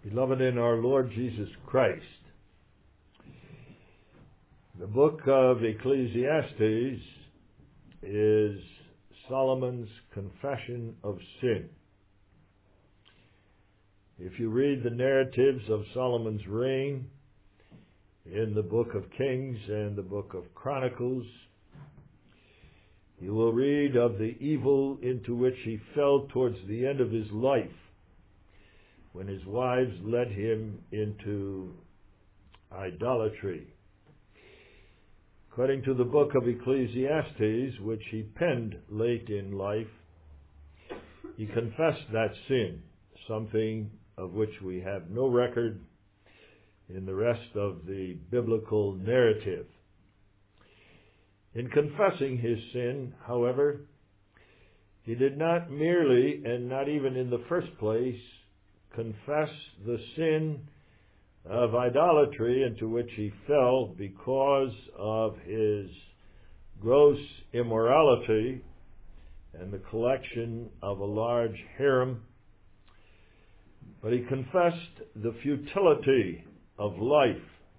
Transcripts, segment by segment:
Beloved in our Lord Jesus Christ, the book of Ecclesiastes is Solomon's confession of sin. If you read the narratives of Solomon's reign in the book of Kings and the book of Chronicles, you will read of the evil into which he fell towards the end of his life, when his wives led him into idolatry. According to the book of Ecclesiastes, which he penned late in life, he confessed that sin, something of which we have no record in the rest of the biblical narrative. In confessing his sin, however, he did not merely, and not even in the first place, confess the sin of idolatry into which he fell because of his gross immorality and the collection of a large harem, but he confessed the futility of life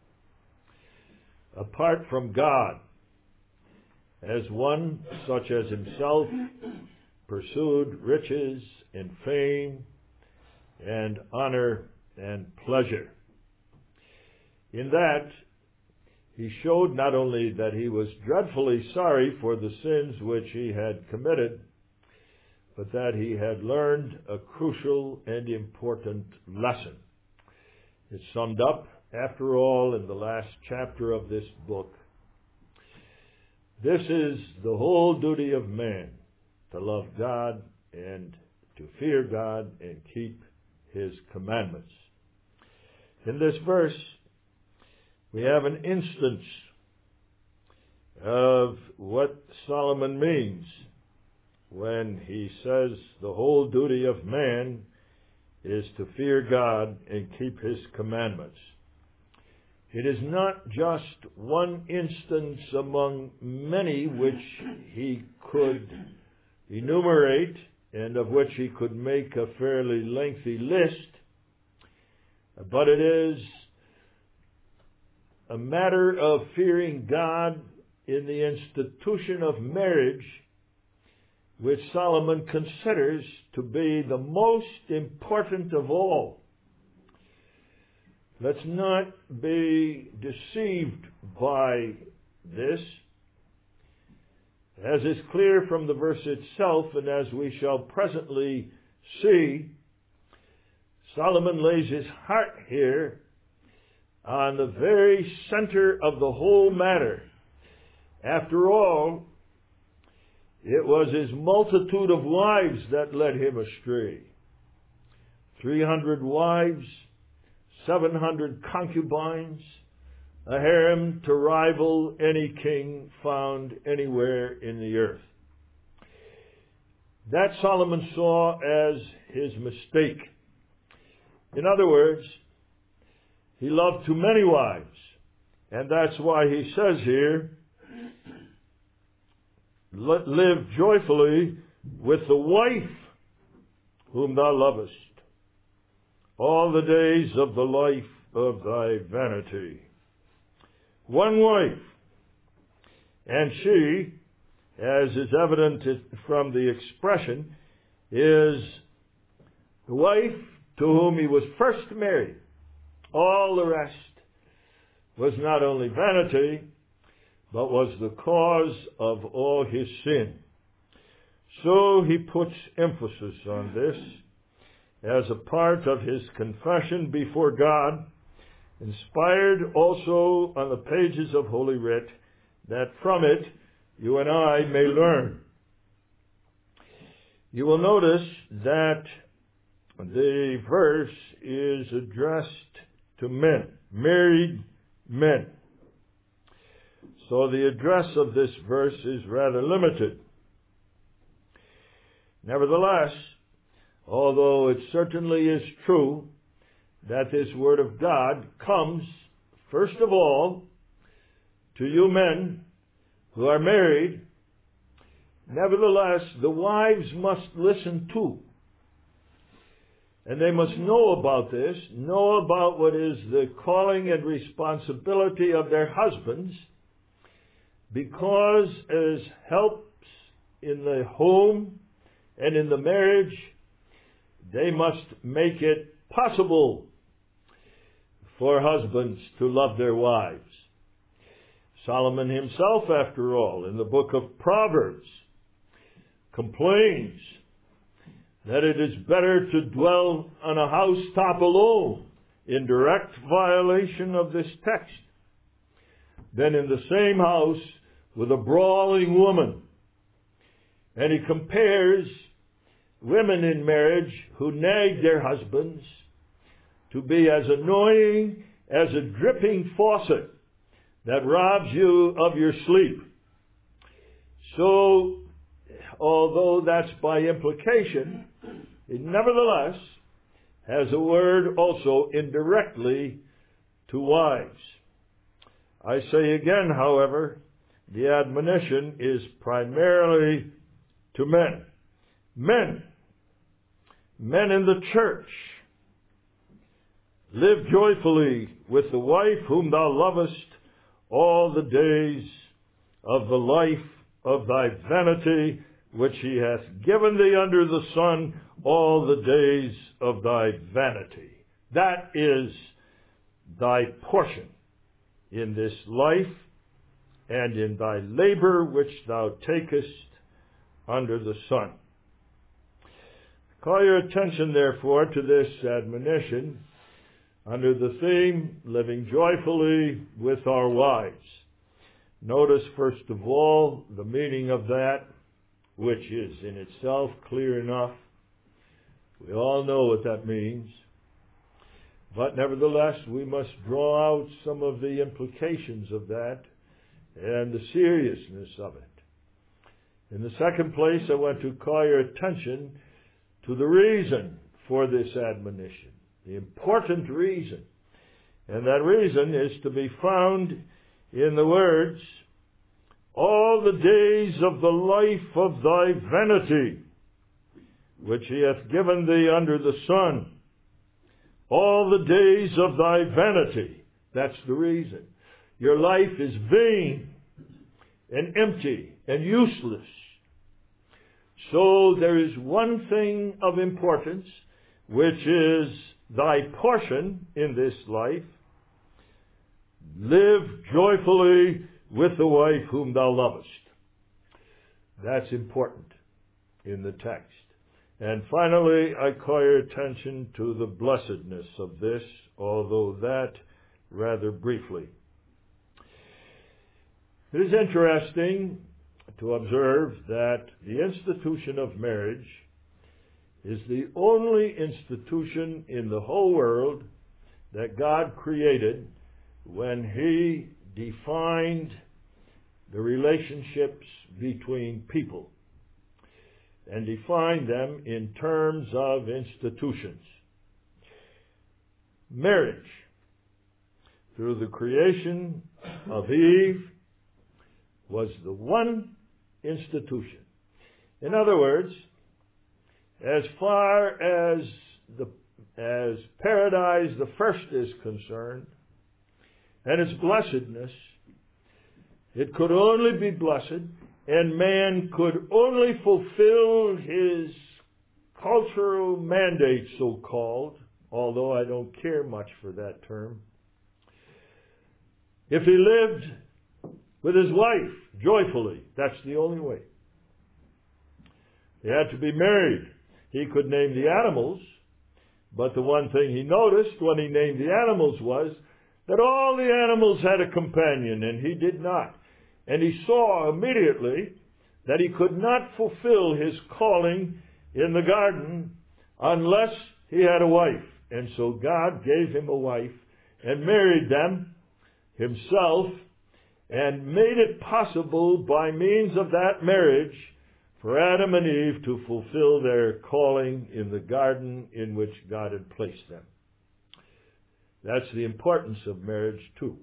apart from God, as one such as himself pursued riches and fame and honor and pleasure. In that, he showed not only that he was dreadfully sorry for the sins which he had committed, but that he had learned a crucial and important lesson. It's summed up, after all, in the last chapter of this book. This is the whole duty of man, to love God and to fear God and keep His commandments. In this verse, we have an instance of what Solomon means when he says the whole duty of man is to fear God and keep His commandments. It is not just one instance among many which he could enumerate and of which he could make a fairly lengthy list, but it is a matter of fearing God in the institution of marriage, which Solomon considers to be the most important of all. Let's not be deceived by this. As is clear from the verse itself, and as we shall presently see, Solomon lays his heart here on the very center of the whole matter. After all, it was his multitude of wives that led him astray. 300 wives, 700 concubines, a harem to rival any king found anywhere in the earth. That Solomon saw as his mistake. In other words, he loved too many wives. And that's why he says here, live joyfully with the wife whom thou lovest, all the days of the life of thy vanity. One wife, and she, as is evident from the expression, is the wife to whom he was first married. All the rest was not only vanity, but was the cause of all his sin. So he puts emphasis on this as a part of his confession before God, inspired also on the pages of Holy Writ, that from it you and I may learn. You will notice that the verse is addressed to men, married men. So the address of this verse is rather limited. Nevertheless, although it certainly is true that this Word of God comes, first of all, to you men who are married, nevertheless, the wives must listen too. And they must know about this, know about what is the calling and responsibility of their husbands, because as helps in the home and in the marriage, they must make it possible for husbands to love their wives. Solomon himself, after all, in the book of Proverbs, complains that it is better to dwell on a housetop alone, in direct violation of this text, than in the same house with a brawling woman. And he compares women in marriage who nag their husbands to be as annoying as a dripping faucet that robs you of your sleep. So, although that's by implication, it nevertheless has a word also indirectly to wives. I say again, however, the admonition is primarily to men. Men in the church, live joyfully with the wife whom thou lovest all the days of the life of thy vanity, which he hath given thee under the sun all the days of thy vanity. That is thy portion in this life and in thy labor which thou takest under the sun. Call your attention, therefore, to this admonition under the theme, living joyfully with our wives. Notice, first of all, the meaning of that, which is in itself clear enough. We all know what that means. But nevertheless, we must draw out some of the implications of that and the seriousness of it. In the second place, I want to call your attention to the reason for this admonition, the important reason. And that reason is to be found in the words, all the days of the life of thy vanity, which he hath given thee under the sun. All the days of thy vanity. That's the reason. Your life is vain and empty and useless. So there is one thing of importance, which is thy portion in this life. Live joyfully with the wife whom thou lovest. That's important in the text. And finally, I call your attention to the blessedness of this, although that rather briefly. It is interesting to observe that the institution of marriage is the only institution in the whole world that God created when He defined the relationships between people and defined them in terms of institutions. Marriage, through the creation of Eve, was the one institution. In other words, as far as paradise, the first, is concerned, and its blessedness, it could only be blessed, and man could only fulfill his cultural mandate, so-called, although I don't care much for that term, if he lived with his wife joyfully. That's the only way. He had to be married. He could name the animals, but the one thing he noticed when he named the animals was that all the animals had a companion, and he did not. And he saw immediately that he could not fulfill his calling in the garden unless he had a wife. And so God gave him a wife and married them himself and made it possible by means of that marriage for Adam and Eve to fulfill their calling in the garden in which God had placed them. That's the importance of marriage too.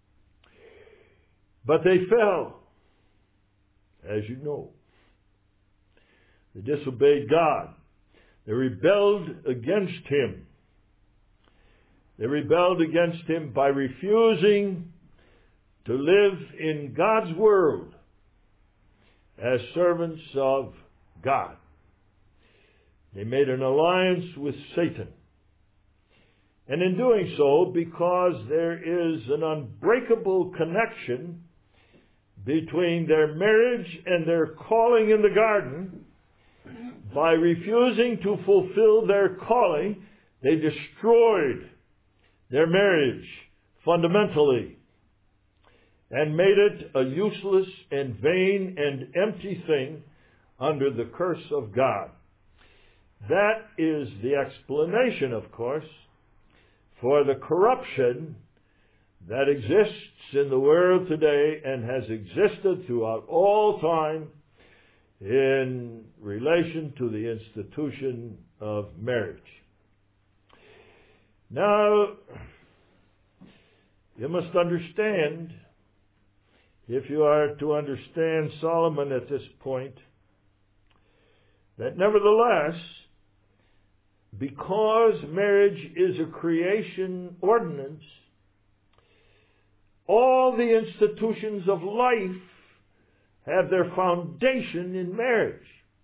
But they fell, as you know. They disobeyed God. They rebelled against him. They rebelled against him by refusing to live in God's world as servants of God. They made an alliance with Satan. And in doing so, because there is an unbreakable connection between their marriage and their calling in the garden, by refusing to fulfill their calling, they destroyed their marriage fundamentally and made it a useless and vain and empty thing under the curse of God. That is the explanation, of course, for the corruption that exists in the world today and has existed throughout all time in relation to the institution of marriage. Now, you must understand, if you are to understand Solomon at this point, that nevertheless, because marriage is a creation ordinance, all the institutions of life have their foundation in marriage.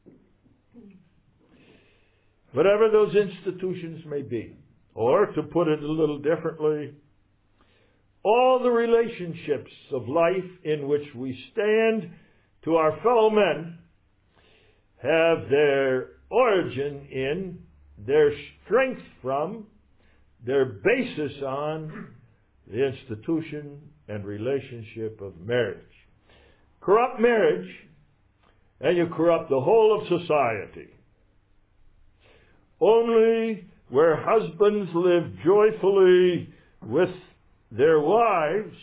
Whatever those institutions may be. Or, to put it a little differently, all the relationships of life in which we stand to our fellow men have their origin in, their strength from, their basis on the institution and relationship of marriage. Corrupt marriage, and you corrupt the whole of society. Only where husbands live joyfully with their wives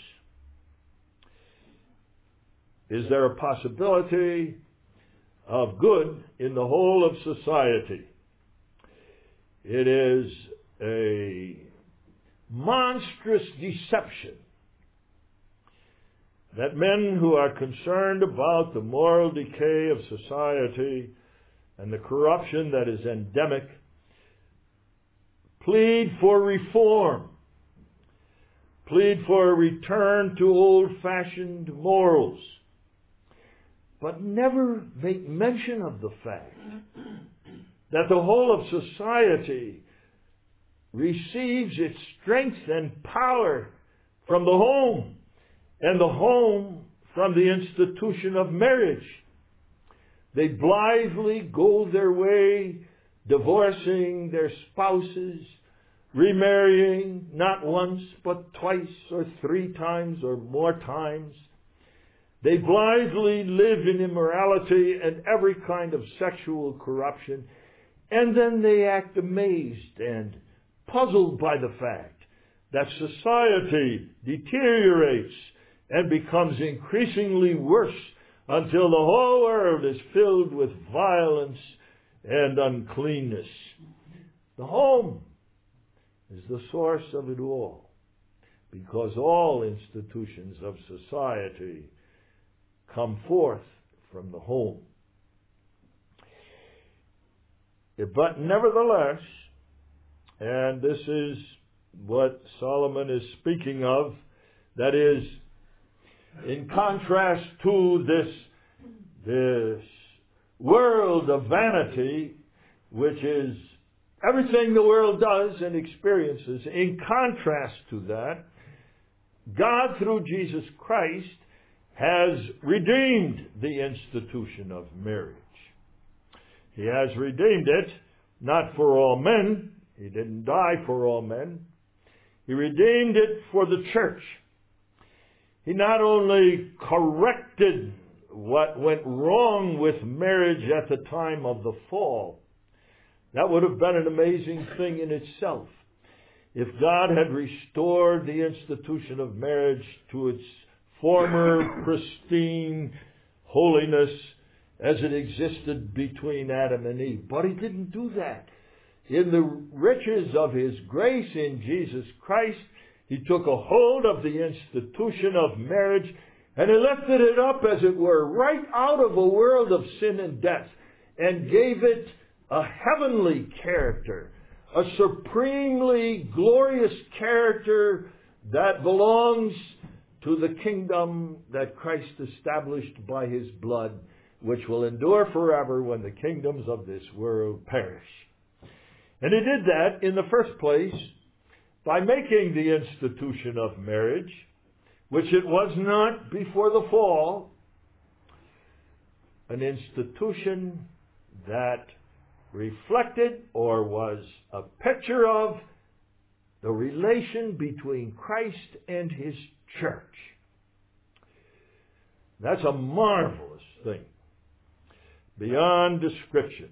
is there a possibility of good in the whole of society. It is a monstrous deception that men who are concerned about the moral decay of society and the corruption that is endemic plead for reform, plead for a return to old-fashioned morals, but never make mention of the fact that the whole of society receives its strength and power from the home, and the home from the institution of marriage. They blithely go their way, divorcing their spouses, remarrying not once but twice or 3 times or more times. They blithely live in immorality and every kind of sexual corruption, and then they act amazed and puzzled by the fact that society deteriorates and becomes increasingly worse until the whole world is filled with violence and uncleanness. The home is the source of it all, because all institutions of society come forth from the home. But nevertheless, and this is what Solomon is speaking of, that is, in contrast to this world of vanity, which is everything the world does and experiences, in contrast to that, God, through Jesus Christ, has redeemed the institution of marriage. He has redeemed it, not for all men. He didn't die for all men. He redeemed it for the church. He not only corrected what went wrong with marriage at the time of the fall. That would have been an amazing thing in itself. If God had restored the institution of marriage to its former pristine holiness as it existed between Adam and Eve. But He didn't do that. In the riches of His grace in Jesus Christ, He took a hold of the institution of marriage and He lifted it up, as it were, right out of a world of sin and death and gave it a heavenly character, a supremely glorious character that belongs to the kingdom that Christ established by His blood, which will endure forever when the kingdoms of this world perish. And He did that in the first place by making the institution of marriage, which it was not before the fall, an institution that reflected or was a picture of the relation between Christ and His church. That's a marvelous thing, beyond description.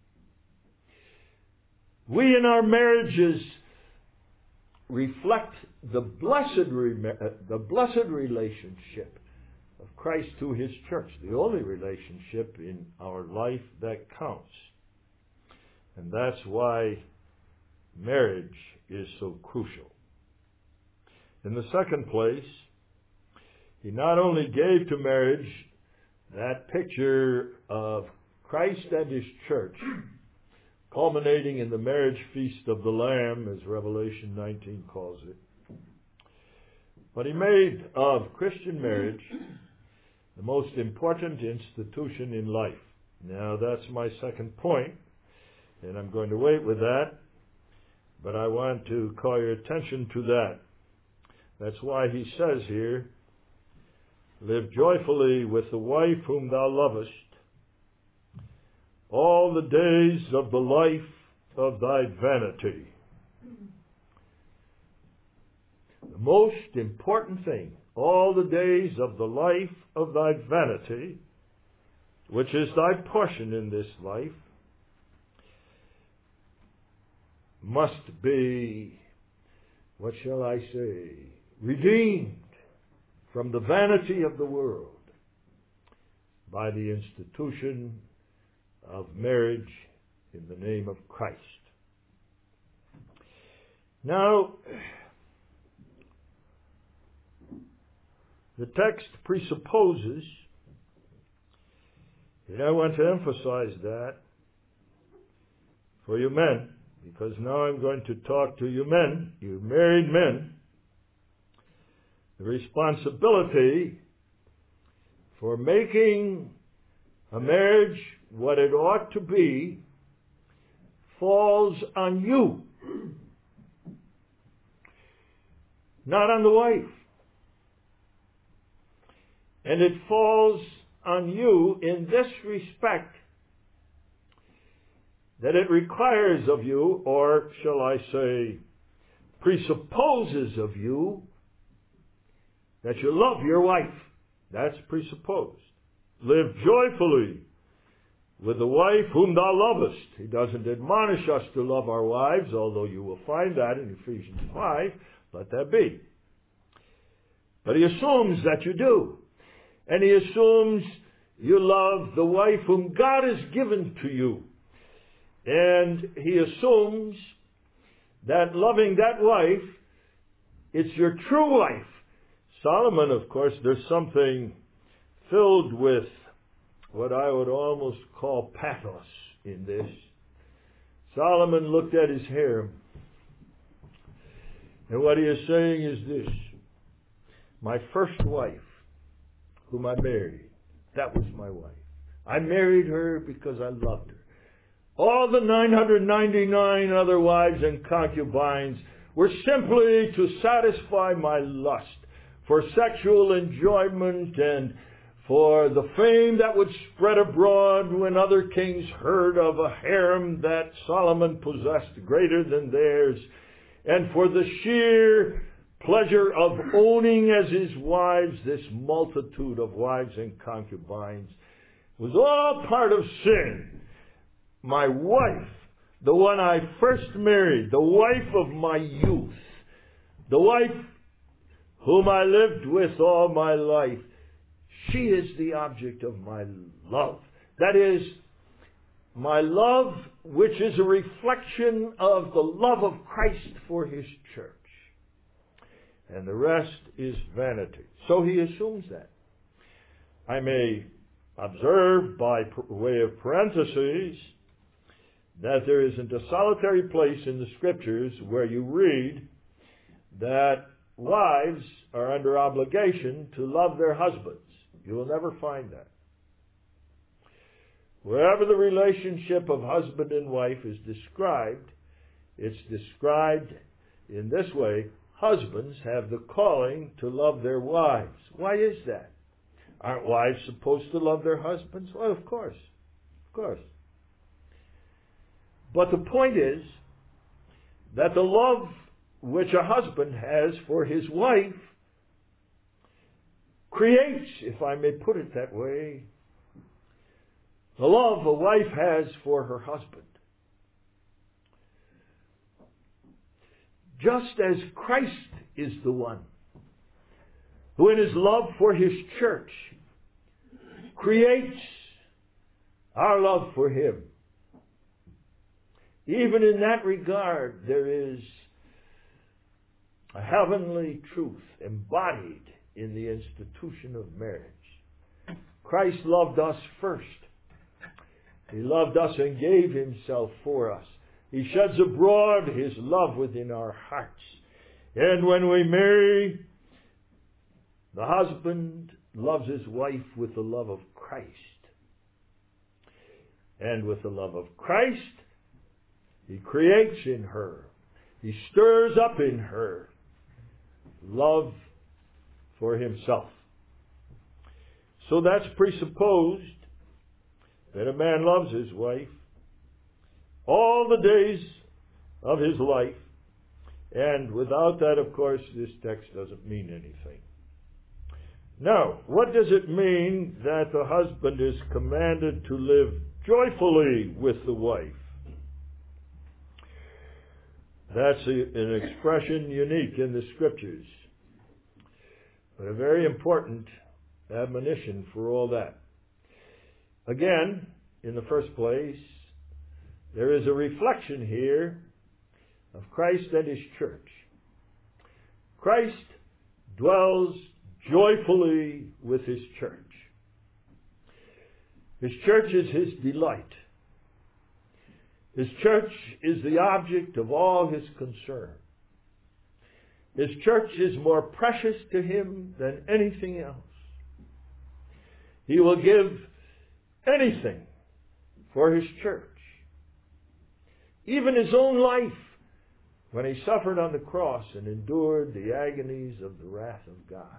We in our marriages reflect the blessed relationship of Christ to His church, the only relationship in our life that counts. And that's why marriage is so crucial. In the second place, He not only gave to marriage that picture of Christ and His church, culminating in the marriage feast of the Lamb, as Revelation 19 calls it, but He made of Christian marriage the most important institution in life. Now, that's my second point, and I'm going to wait with that, but I want to call your attention to that. That's why He says here, live joyfully with the wife whom thou lovest all the days of the life of thy vanity. The most important thing, all the days of the life of thy vanity, which is thy portion in this life, must be, what shall I say, redeemed from the vanity of the world by the institution of marriage in the name of Christ. Now, the text presupposes, and I want to emphasize that for you men, because now I'm going to talk to you men, you married men, the responsibility for making a marriage what it ought to be falls on you, not on the wife. And it falls on you in this respect, that it requires of you, or shall I say, presupposes of you, that you love your wife. That's presupposed. Live joyfully with the wife whom thou lovest. He doesn't admonish us to love our wives, although you will find that in Ephesians 5. Let that be. But He assumes that you do. And He assumes you love the wife whom God has given to you. And He assumes that loving that wife, it's your true wife. Solomon, of course, there's something filled with what I would almost call pathos in this. Solomon looked at his harem, and what he is saying is this: my first wife, whom I married, that was my wife. I married her because I loved her. All the 999 other wives and concubines were simply to satisfy my lust for sexual enjoyment and for the fame that would spread abroad when other kings heard of a harem that Solomon possessed greater than theirs, and for the sheer pleasure of owning as his wives this multitude of wives and concubines, was all part of sin. My wife, the one I first married, the wife of my youth, the wife whom I lived with all my life, she is the object of my love. That is, my love, which is a reflection of the love of Christ for His church. And the rest is vanity. So He assumes that. I may observe by way of parentheses that there isn't a solitary place in the Scriptures where you read that wives are under obligation to love their husbands. You will never find that. Wherever the relationship of husband and wife is described, it's described in this way: husbands have the calling to love their wives. Why is that? Aren't wives supposed to love their husbands? Well, of course. Of course. But the point is that the love which a husband has for his wife creates, if I may put it that way, the love a wife has for her husband. Just as Christ is the one who in his love for his church creates our love for him, even in that regard there is a heavenly truth embodied in the institution of marriage. Christ loved us first. He loved us and gave himself for us. He sheds abroad his love within our hearts. And when we marry, the husband loves his wife with the love of Christ. And with the love of Christ, he creates in her, he stirs up in her love for himself. So that's presupposed that a man loves his wife all the days of his life. And without that, of course, this text doesn't mean anything. Now, what does it mean that the husband is commanded to live joyfully with the wife? That's an expression unique in the Scriptures, but a very important admonition for all that. Again, in the first place, there is a reflection here of Christ and his church. Christ dwells joyfully with his church. His church is his delight. His church is the object of all his concern. His church is more precious to him than anything else. He will give anything for his church. Even his own life, when he suffered on the cross and endured the agonies of the wrath of God.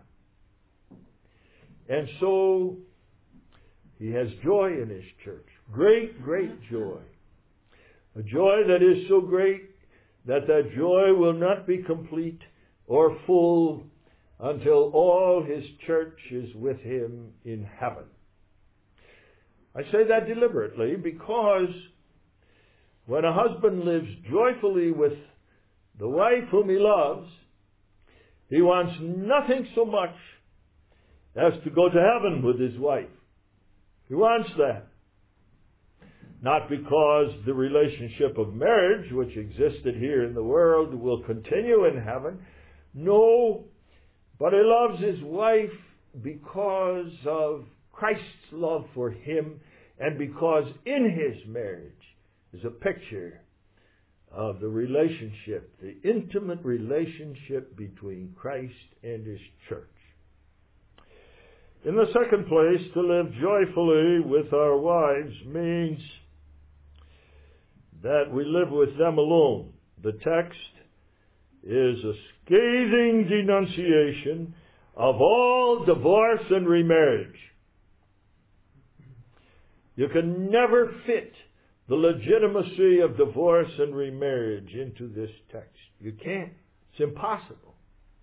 And so, he has joy in his church. Great, great joy. A joy that is so great that that joy will not be complete or full until all his church is with him in heaven. I say that deliberately because when a husband lives joyfully with the wife whom he loves, he wants nothing so much as to go to heaven with his wife. He wants that. Not because the relationship of marriage, which existed here in the world, will continue in heaven. No, but he loves his wife because of Christ's love for him, and because in his marriage is a picture of the relationship, the intimate relationship between Christ and his church. In the second place, to live joyfully with our wives means that we live with them alone. The text is a scathing denunciation of all divorce and remarriage. You can never fit the legitimacy of divorce and remarriage into this text. You can't. It's impossible.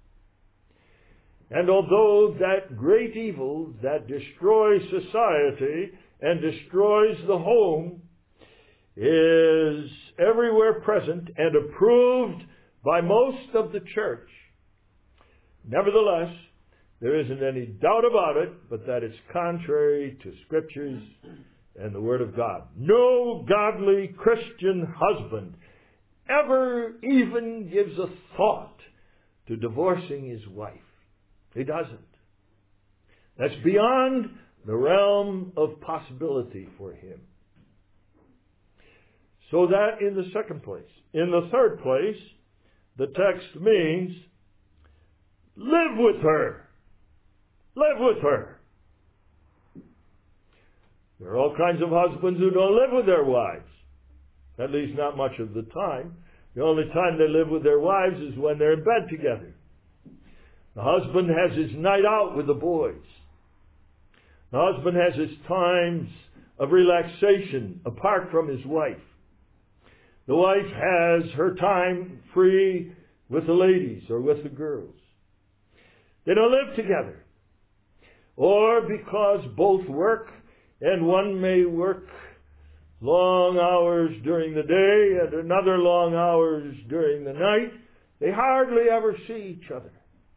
And although that great evil that destroys society and destroys the home is everywhere present and approved by most of the church, nevertheless, there isn't any doubt about it but that it's contrary to Scriptures and the Word of God. No godly Christian husband ever even gives a thought to divorcing his wife. He doesn't. That's beyond the realm of possibility for him. So that in the second place. In the third place, the text means live with her. Live with her. There are all kinds of husbands who don't live with their wives. At least not much of the time. The only time they live with their wives is when they're in bed together. The husband has his night out with the boys. The husband has his times of relaxation apart from his wife. The wife has her time free with the ladies or with the girls. They don't live together. Or because both work, and one may work long hours during the day and another long hours during the night, they hardly ever see each other.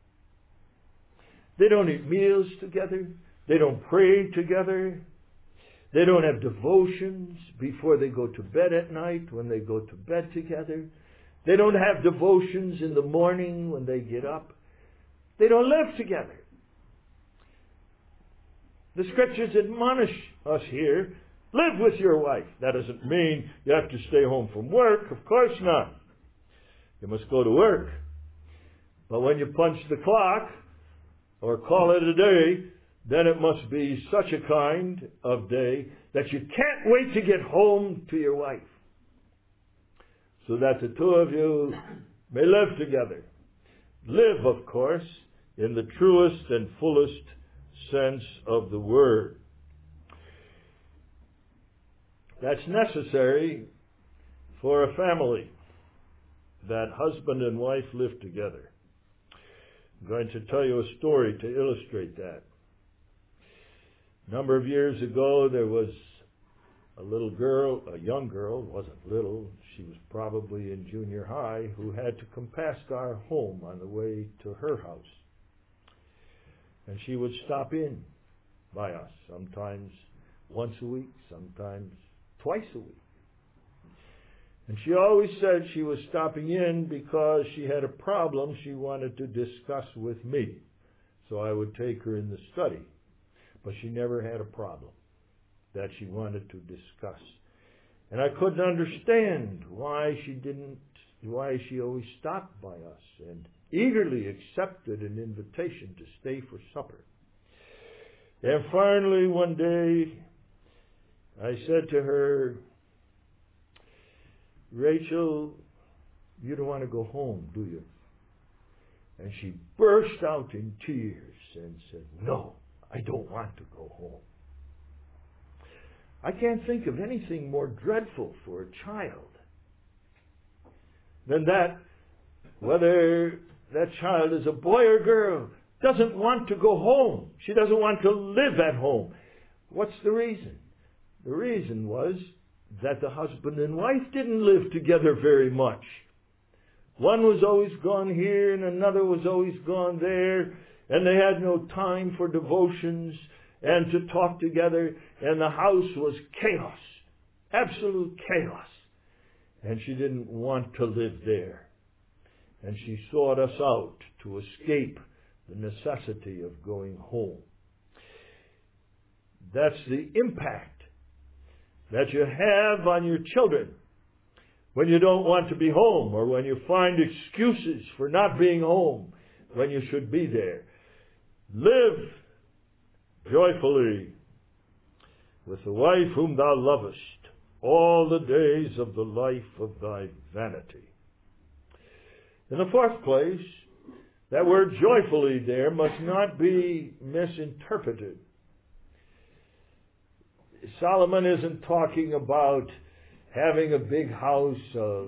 They don't eat meals together. They don't pray together. They don't have devotions before they go to bed at night, when they go to bed together. They don't have devotions in the morning when they get up. They don't live together. The Scriptures admonish us here, live with your wife. That doesn't mean you have to stay home from work. Of course not. You must go to work. But when you punch the clock, or call it a day, then it must be such a kind of day that you can't wait to get home to your wife, so that the two of you may live together. Live, of course, in the truest and fullest sense of the word. That's necessary for a family, that husband and wife live together. I'm going to tell you a story to illustrate that. A number of years ago, there was a little girl, a young girl, wasn't little, she was probably in junior high, who had to come past our home on the way to her house. And she would stop in by us, sometimes once a week, sometimes twice a week. And she always said she was stopping in because she had a problem she wanted to discuss with me. So I would take her in the study. But she never had a problem that she wanted to discuss. And I couldn't understand why she always stopped by us and eagerly accepted an invitation to stay for supper. And finally one day I said to her, Rachel, you don't want to go home, do you? And she burst out in tears and said, no, I don't want to go home. I can't think of anything more dreadful for a child than that, whether that child is a boy or girl, doesn't want to go home. She doesn't want to live at home. What's the reason? The reason was that the husband and wife didn't live together very much. One was always gone here and another was always gone there, and they had no time for devotions and to talk together, and the house was chaos, absolute chaos. And she didn't want to live there. And she sought us out to escape the necessity of going home. That's the impact that you have on your children when you don't want to be home, or when you find excuses for not being home when you should be there. Live joyfully with the wife whom thou lovest all the days of the life of thy vanity. In the fourth place, that word joyfully there must not be misinterpreted. Solomon isn't talking about having a big house of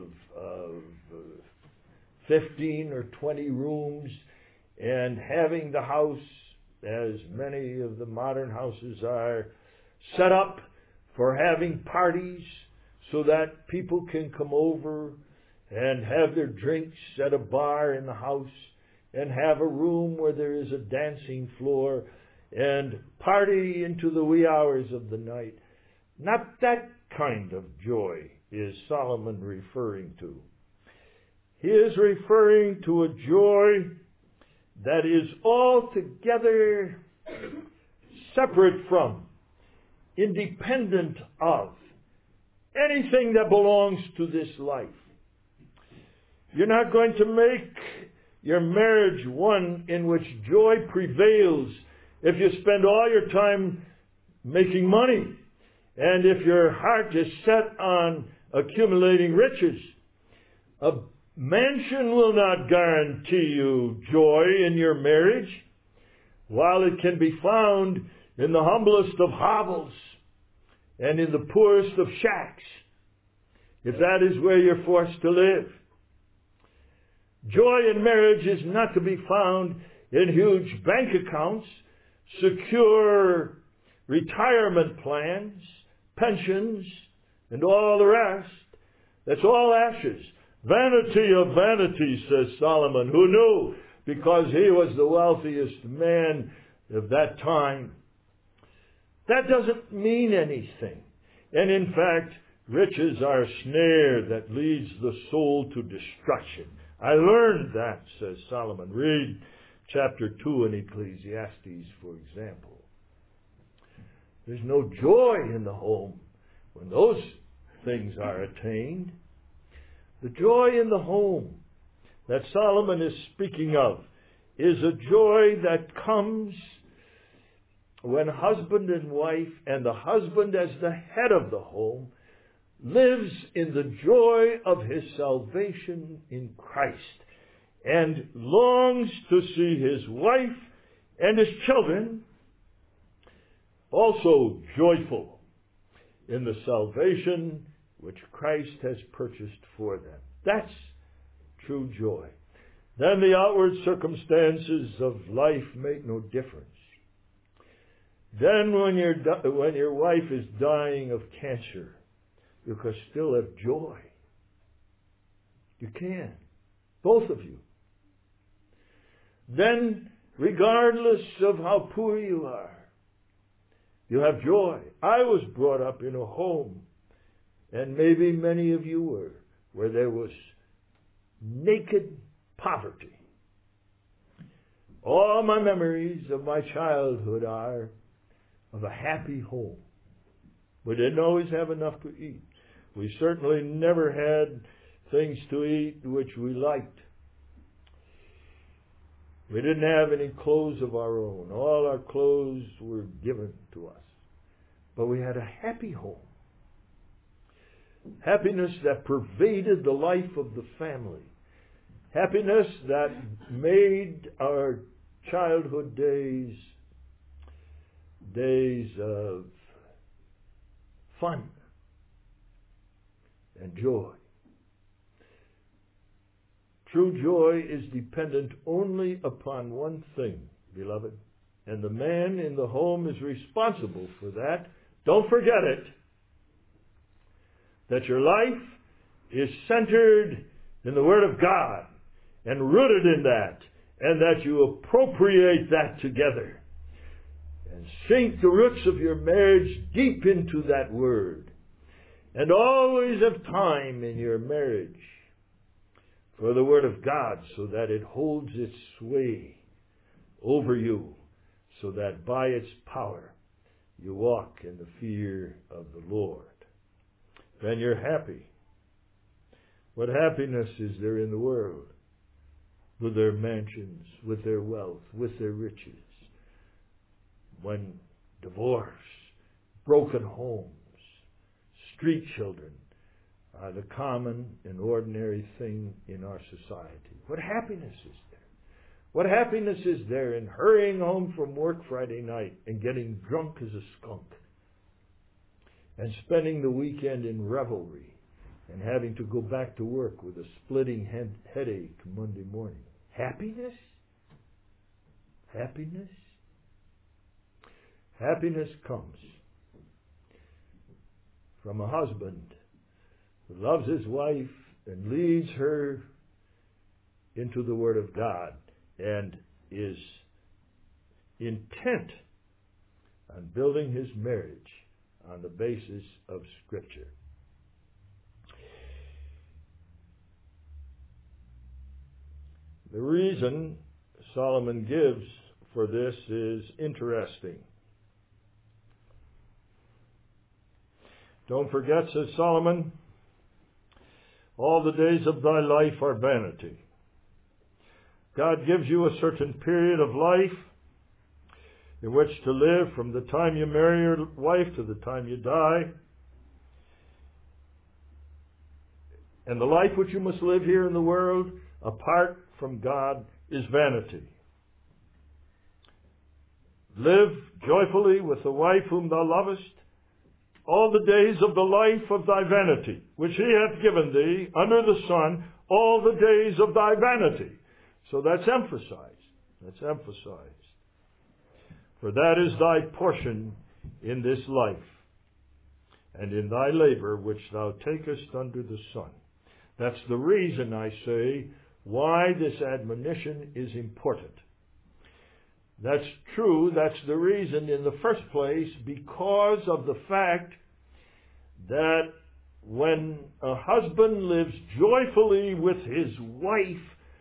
15 or 20 rooms and having the house, as many of the modern houses are, set up for having parties so that people can come over and have their drinks at a bar in the house and have a room where there is a dancing floor and party into the wee hours of the night. Not that kind of joy is Solomon referring to. He is referring to a joy that is altogether separate from, independent of, anything that belongs to this life. You're not going to make your marriage one in which joy prevails if you spend all your time making money, and if your heart is set on accumulating riches. A mansion will not guarantee you joy in your marriage, while it can be found in the humblest of hovels and in the poorest of shacks, if that is where you're forced to live. Joy in marriage is not to be found in huge bank accounts, secure retirement plans, pensions, and all the rest. That's all ashes. Vanity of vanities, says Solomon, who knew because he was the wealthiest man of that time. That doesn't mean anything. And in fact, riches are a snare that leads the soul to destruction. I learned that, says Solomon. Read chapter 2 in Ecclesiastes, for example. There's no joy in the home when those things are attained. The joy in the home that Solomon is speaking of is a joy that comes when husband and wife, and the husband as the head of the home, lives in the joy of his salvation in Christ and longs to see his wife and his children also joyful in the salvation which Christ has purchased for them. That's true joy. Then the outward circumstances of life make no difference. Then when your wife is dying of cancer, you can still have joy. You can. Both of you. Then, regardless of how poor you are, you have joy. I was brought up in a home, and maybe many of you were, where there was naked poverty. All my memories of my childhood are of a happy home. We didn't always have enough to eat. We certainly never had things to eat which we liked. We didn't have any clothes of our own. All our clothes were given to us. But we had a happy home. Happiness that pervaded the life of the family. Happiness that made our childhood days of fun and joy. True joy is dependent only upon one thing, beloved, and the man in the home is responsible for that. Don't forget it. That your life is centered in the Word of God and rooted in that, and that you appropriate that together and sink the roots of your marriage deep into that Word. And always have time in your marriage for the Word of God so that it holds its sway over you, so that by its power you walk in the fear of the Lord. Then you're happy. What happiness is there in the world with their mansions, with their wealth, with their riches, when divorce, broken homes, street children are the common and ordinary thing in our society? What happiness is there? What happiness is there in hurrying home from work Friday night and getting drunk as a skunk and spending the weekend in revelry and having to go back to work with a splitting headache Monday morning? Happiness? Happiness? Happiness comes from a husband who loves his wife and leads her into the Word of God and is intent on building his marriage on the basis of Scripture. The reason Solomon gives for this is interesting. Don't forget, says Solomon, all the days of thy life are vanity. God gives you a certain period of life in which to live from the time you marry your wife to the time you die. And the life which you must live here in the world, apart from God, is vanity. Live joyfully with the wife whom thou lovest all the days of the life of thy vanity, which he hath given thee under the sun, all the days of thy vanity. So that's emphasized. That's emphasized. For that is thy portion in this life, and in thy labor which thou takest under the sun. That's the reason, I say, why this admonition is important. That's true. That's the reason in the first place, because of the fact that when a husband lives joyfully with his wife,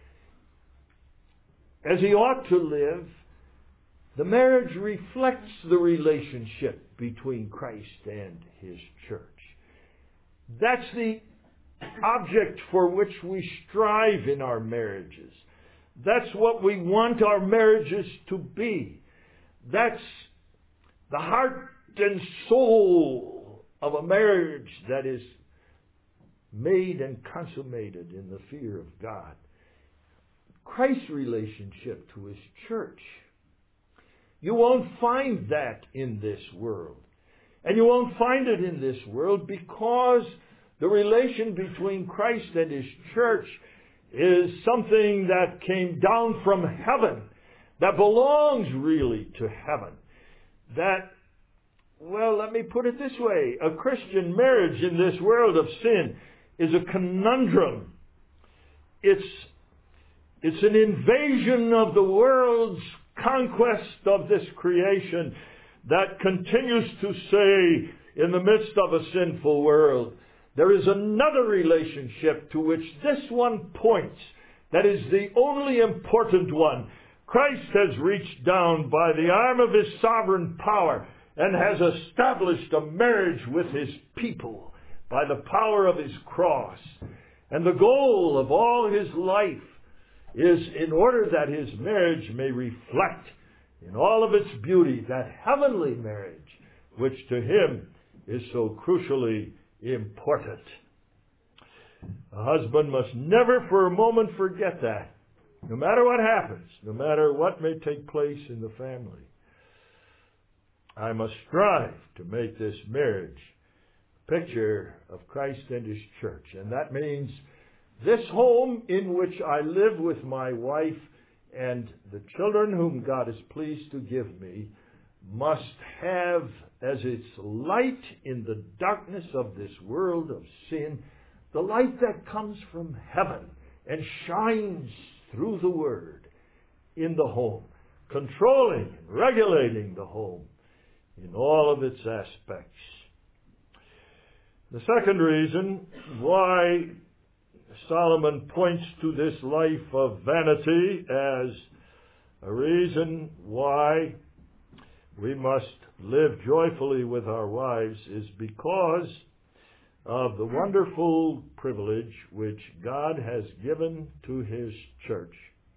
as he ought to live, the marriage reflects the relationship between Christ and his church. That's the object for which we strive in our marriages. That's what we want our marriages to be. That's the heart and soul of a marriage that is made and consummated in the fear of God. Christ's relationship to his church. You won't find that in this world. And you won't find it in this world because the relation between Christ and his church is something that came down from heaven, that belongs really to heaven. That, well, let me put it this way. A Christian marriage in this world of sin is a conundrum. It's an invasion of the world's conquest of this creation that continues to say, in the midst of a sinful world, there is another relationship to which this one points that is the only important one. Christ has reached down by the arm of his sovereign power and has established a marriage with his people by the power of his cross. And the goal of all his life is in order that his marriage may reflect in all of its beauty that heavenly marriage, which to him is so crucially important. A husband must never for a moment forget that. No matter what happens, no matter what may take place in the family, I must strive to make this marriage a picture of Christ and his church. And that means this home in which I live with my wife and the children whom God is pleased to give me must have as its light in the darkness of this world of sin, the light that comes from heaven and shines through the Word in the home, controlling and regulating the home in all of its aspects. The second reason why Solomon points to this life of vanity as a reason why we must live joyfully with our wives is because of the wonderful privilege which God has given to his church,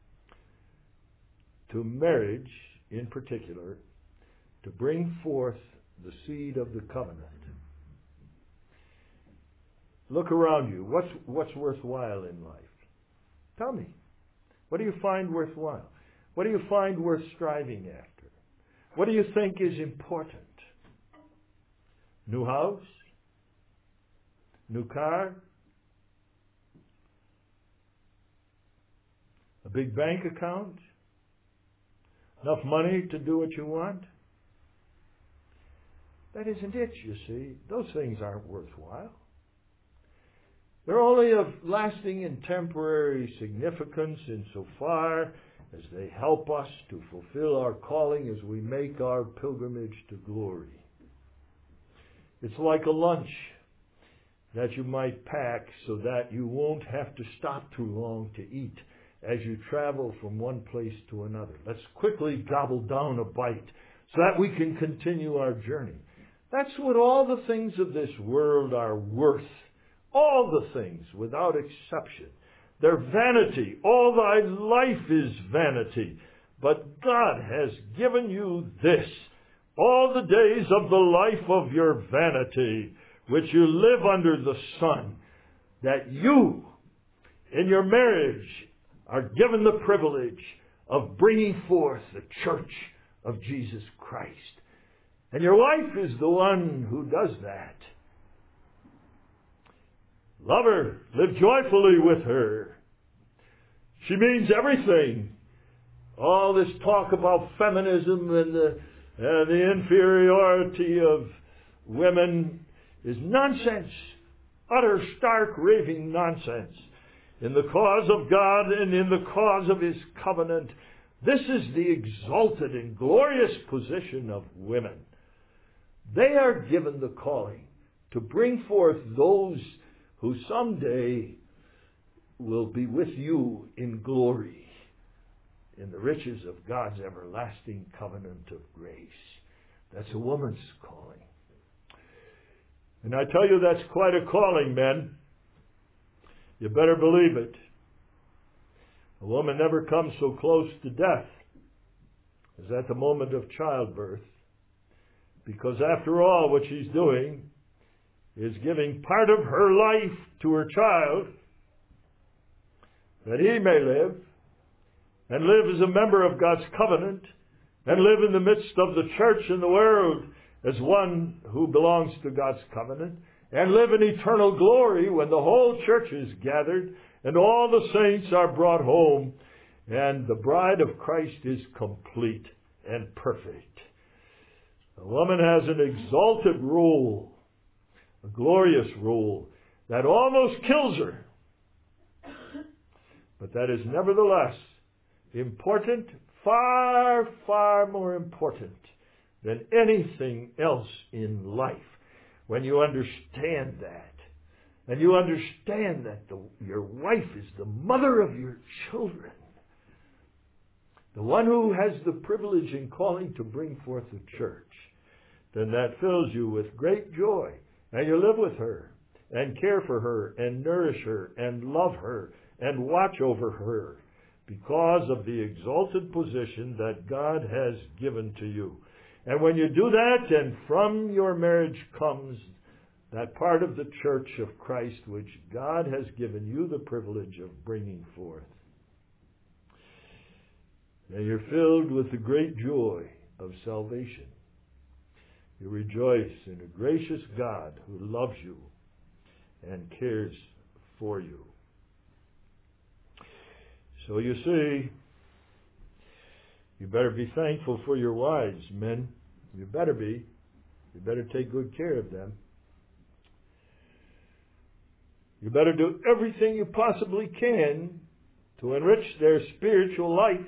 to marriage in particular, to bring forth the seed of the covenant. Look around you. What's worthwhile in life? Tell me. What do you find worthwhile? What do you find worth striving after? What do you think is important? New house? New car? A big bank account? Enough money to do what you want? That isn't it, you see. Those things aren't worthwhile. They're only of lasting and temporary significance insofar as they help us to fulfill our calling as we make our pilgrimage to glory. It's like a lunch that you might pack so that you won't have to stop too long to eat as you travel from one place to another. Let's quickly gobble down a bite so that we can continue our journey. That's what all the things of this world are worth. All the things, without exception. They're vanity. All thy life is vanity. But God has given you this, all the days of the life of your vanity, which you live under the sun, that you, in your marriage, are given the privilege of bringing forth the church of Jesus Christ. And your wife is the one who does that. Love her. Live joyfully with her. She means everything. All this talk about feminism and the inferiority of women is nonsense. Utter, stark, raving nonsense. In the cause of God and in the cause of His covenant, this is the exalted and glorious position of women. They are given the calling to bring forth those who someday will be with you in glory, in the riches of God's everlasting covenant of grace. That's a woman's calling. And I tell you, that's quite a calling, men. You better believe it. A woman never comes so close to death as at the moment of childbirth, because after all, what she's doing is giving part of her life to her child that he may live and live as a member of God's covenant and live in the midst of the church and the world as one who belongs to God's covenant and live in eternal glory when the whole church is gathered and all the saints are brought home and the bride of Christ is complete and perfect. A woman has an exalted role, a glorious role that almost kills her. But that is nevertheless important, far, far more important than anything else in life. When you understand that, and you understand that your wife is the mother of your children, the one who has the privilege and calling to bring forth the church, then that fills you with great joy. And you live with her, and care for her, and nourish her, and love her, and watch over her, because of the exalted position that God has given to you. And when you do that, and from your marriage comes that part of the church of Christ which God has given you the privilege of bringing forth. And you're filled with the great joy of salvation. You rejoice in a gracious God who loves you and cares for you. So you see, you better be thankful for your wives, men. You better be. You better take good care of them. You better do everything you possibly can to enrich their spiritual life.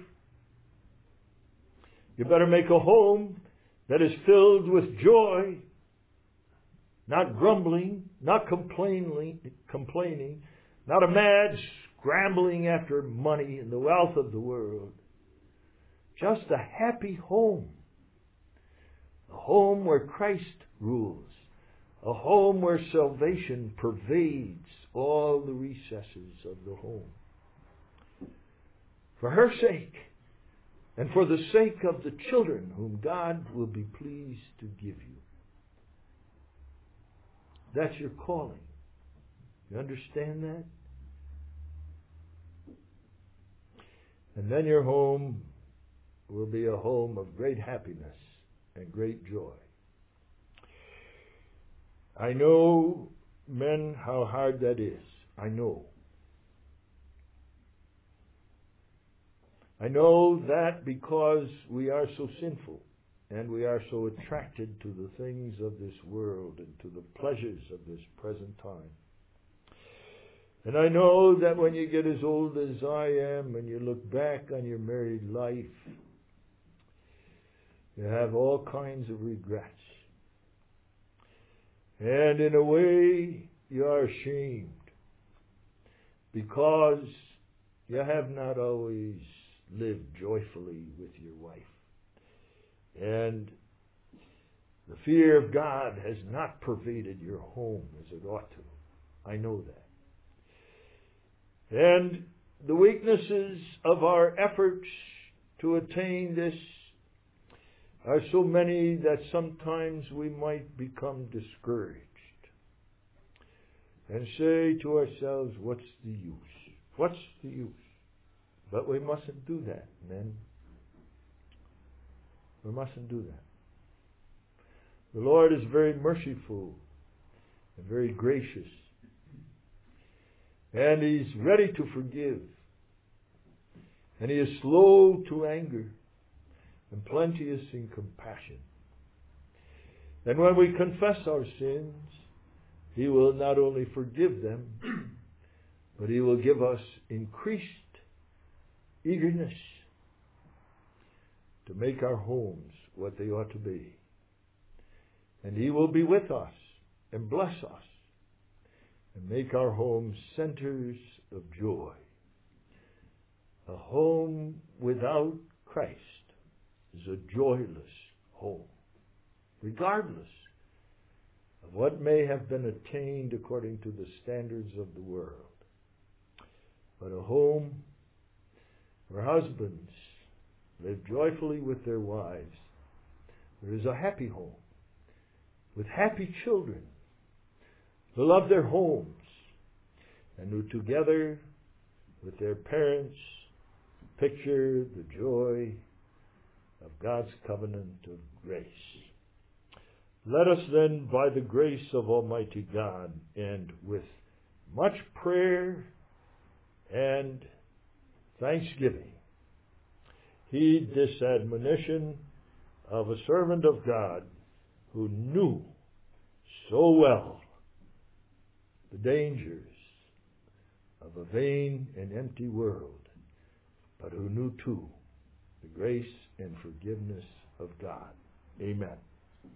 You better make a home that is filled with joy, not grumbling, not complaining, not a mad scrambling after money and the wealth of the world. Just a happy home. A home where Christ rules. A home where salvation pervades all the recesses of the home. For her sake, and for the sake of the children whom God will be pleased to give you. That's your calling. You understand that? And then your home will be a home of great happiness and great joy. I know, men, how hard that is. I know. I know that because we are so sinful and we are so attracted to the things of this world and to the pleasures of this present time. And I know that when you get as old as I am and you look back on your married life, you have all kinds of regrets. And in a way, you are ashamed because you have not always lived joyfully with your wife. And The fear of God has not pervaded your home as it ought to. I know that. And the weaknesses of our efforts to attain this are so many that sometimes we might become discouraged and say to ourselves, what's the use? What's the use? But we mustn't do that, men. We mustn't do that. The Lord is very merciful and very gracious. And He's ready to forgive. And He is slow to anger and plenteous in compassion. And when we confess our sins, He will not only forgive them, but He will give us increased eagerness to make our homes what they ought to be. And He will be with us and bless us and make our homes centers of joy. A home without Christ is a joyless home, regardless of what may have been attained according to the standards of the world. But a home where husbands live joyfully with their wives, there is a happy home with happy children who love their homes and who together with their parents picture the joy of God's covenant of grace. Let us then, by the grace of Almighty God, and with much prayer and thanksgiving, heed this admonition of a servant of God who knew so well the dangers of a vain and empty world, but who knew too the grace and forgiveness of God. Amen.